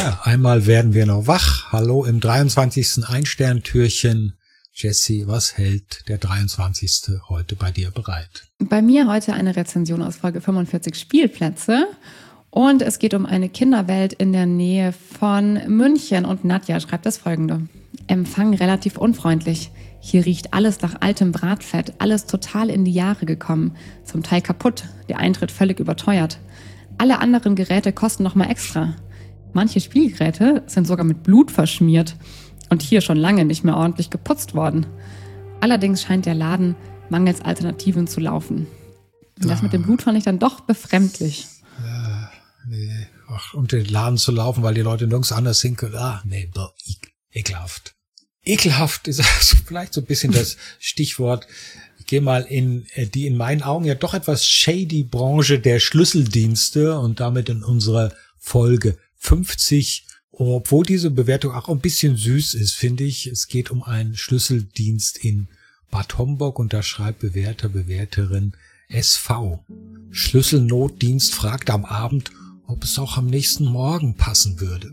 Ja, einmal werden wir noch wach. Hallo im 23. Ein-Stern-Türchen. Jessie, was hält der 23. heute bei dir bereit? Bei mir heute eine Rezension aus Folge 45 Spielplätze. Und es geht um eine Kinderwelt in der Nähe von München. Und Nadja schreibt das Folgende. Empfang relativ unfreundlich. Hier riecht alles nach altem Bratfett, alles total in die Jahre gekommen. Zum Teil kaputt, der Eintritt völlig überteuert. Alle anderen Geräte kosten nochmal extra. Manche Spielgeräte sind sogar mit Blut verschmiert und hier schon lange nicht mehr ordentlich geputzt worden. Allerdings scheint der Laden mangels Alternativen zu laufen. Und das mit dem Blut fand ich dann doch befremdlich. Ja, nee. Ach, und den Laden zu laufen, weil die Leute nirgends anders hin können. Nee, ekelhaft. Ekelhaft ist also vielleicht so ein bisschen das Stichwort. Ich gehe mal in die in meinen Augen ja doch etwas shady Branche der Schlüsseldienste und damit in unsere Folge 50. Obwohl diese Bewertung auch ein bisschen süß ist, finde ich. Es geht um einen Schlüsseldienst in Bad Homburg und da schreibt Bewerterin SV. Schlüsselnotdienst fragt am Abend, ob es auch am nächsten Morgen passen würde.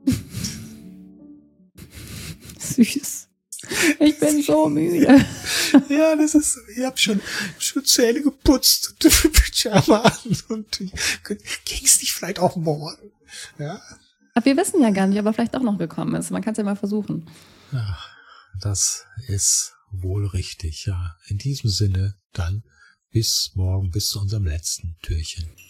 Süß. Ich bin so müde. Ja, das ist, ich habe schon Zähne geputzt und Pyjama an und ging's nicht vielleicht auch morgen? Ja. Aber wir wissen ja gar nicht, ob er vielleicht auch noch gekommen ist. Man kann es ja mal versuchen. Ja, das ist wohl richtig, ja. In diesem Sinne dann bis morgen, bis zu unserem letzten Türchen.